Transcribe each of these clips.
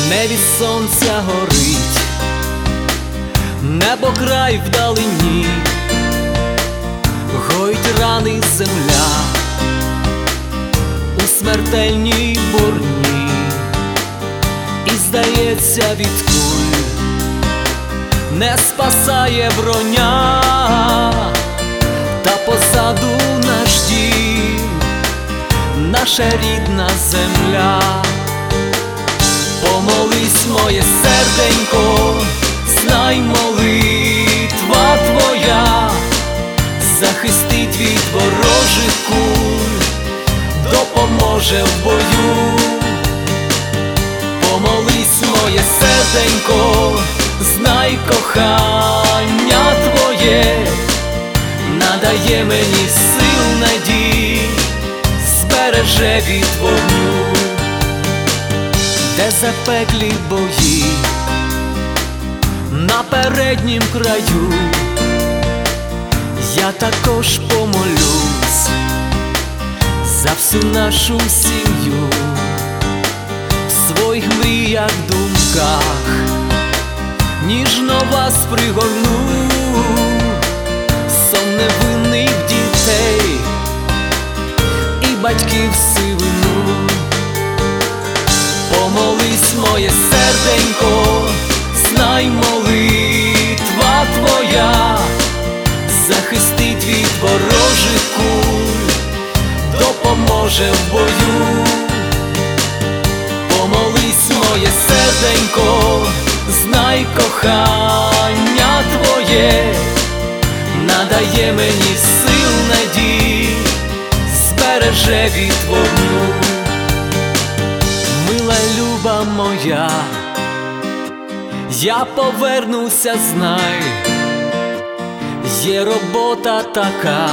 не від сонця горить, небо край вдалині, гоїть рани земля у смертельній бурні, і здається, від куль не спасає броня, та позаду наш дім, наша рідна земля. Помолись, моє серденько, знай, молитва твоя захистить від ворожих куль, допоможе в бою. Помолись, моє серденько, знай, кохання твоє надає мені сил, надій, збереже від вогню. Де запеклі бої на переднім краю, я також помолюсь за всю нашу сім'ю. В своїх мріях, думках ніжно вас пригорну, сон невинних дітей і батьків сивину. Помолись, моє серденько, знай, молитва твоя захистить від ворожих куль, допоможе в бою. Помолись, моє серденько, знай, кохання твоє надає мені сил, надій, збереже від вогню. Мила, люба моя, я повернуся, знай, є робота така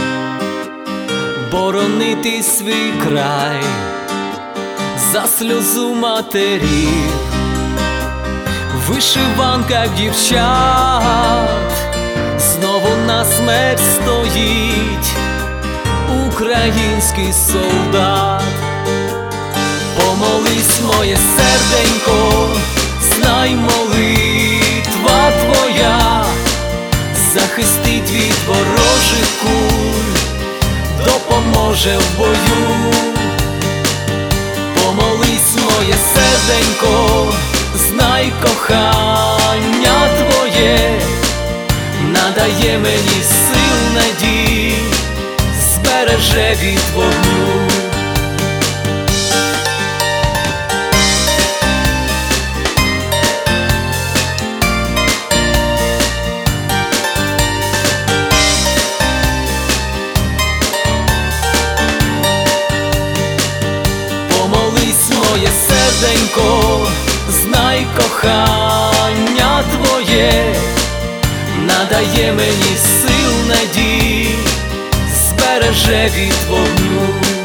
боронити свій край за сльозу матерів, в вишиванках дівчат знову на смерть стоїть український солдат. Помолись, моє серденько, знай, молитва твоя захистить від ворожих куль, допоможе в бою. Помолись, моє серденько, знай, кохання твоє надає мені сил, надій, збереже від вогню. Моє серденько, знай, кохання твоє надає мені сил, надій, збереже від вогню.